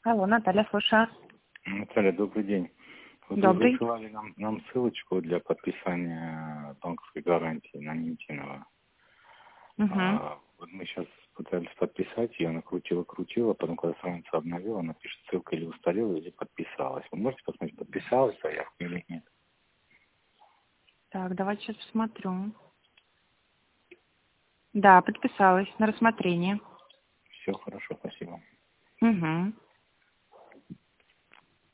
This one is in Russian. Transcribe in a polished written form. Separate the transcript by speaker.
Speaker 1: Алло, Наталья, слушаю.
Speaker 2: Наталья, добрый день. Вот
Speaker 1: Добрый.
Speaker 2: вы высылали нам ссылочку для подписания банковской гарантии на Нинтинова.
Speaker 1: Угу.
Speaker 2: Вот мы сейчас пытались подписать ее, она крутила, потом, когда страницу обновила, она пишет, ссылка или устарела, или подписалась. Вы можете посмотреть, подписалась заявка или нет?
Speaker 1: Так, давайте сейчас посмотрю. Да, подписалась на рассмотрение.
Speaker 2: Все хорошо, спасибо.
Speaker 1: Угу.